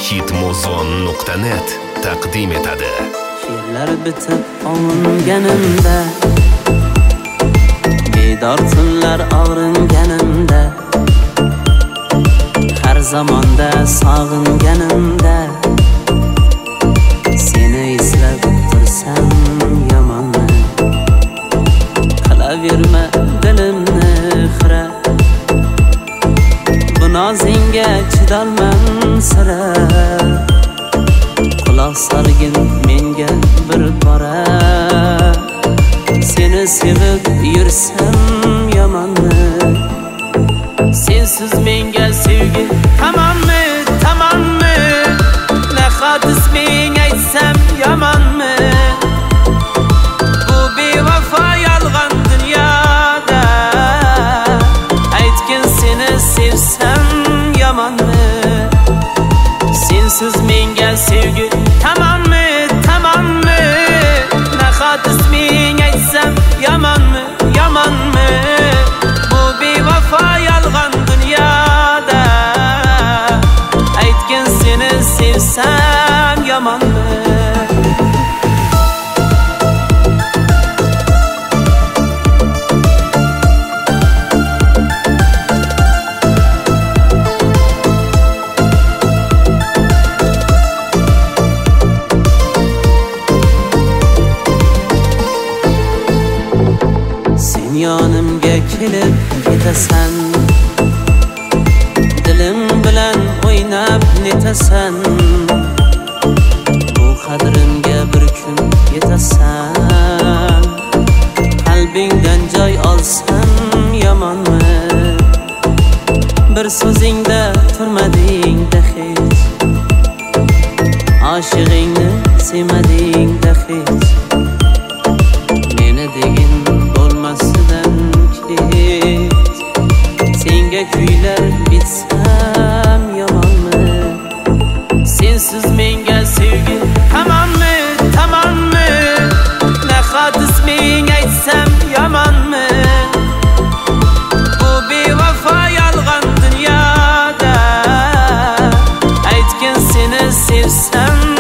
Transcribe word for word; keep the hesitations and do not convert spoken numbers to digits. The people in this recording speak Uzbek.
hitmuzon nuqta net taqdim etadi. She'rlar bitib ovunganimda, bedor tunlar og'ringanimda, har zamonda sog'inganimda, seni eslab tursam yomonmi? Qilaverma dilimni xira, bu nozingga chidolman sira. Quloq solgin menga bir bora, seni sevib yursam yomonmi? Sensiz menga sevgi tamommi, tamommi? Nahot isming aytsam yomonmi? Bu bevafo yolg'on dunyoda, aytgin seni sevsam yomonmi? Sensiz menga sevgi tamommi, tamommi? Nahot isming aytsam yomonmi, yomonmi? Bu bevafo yolg'on dunyoda, aytgin seni sevsam yomonmi? Yonimga kelib ketasan, dilim bilan o'ynab netasan. Bu qadrimga bir kun yetasan, qalbingdan joy olsam yomonmi? Bir so'zingda turmading-da hech, oshig'ingni sevmading-da hech. Meni degin bo'lmasidan kech, senga kuylar bitsam yomonmi? Sensiz menga sevgi tamommi, tamommi? Nahot isming aytsam yomonmi? Bu bevafo yolg'on dunyoda, aytgin seni sevsam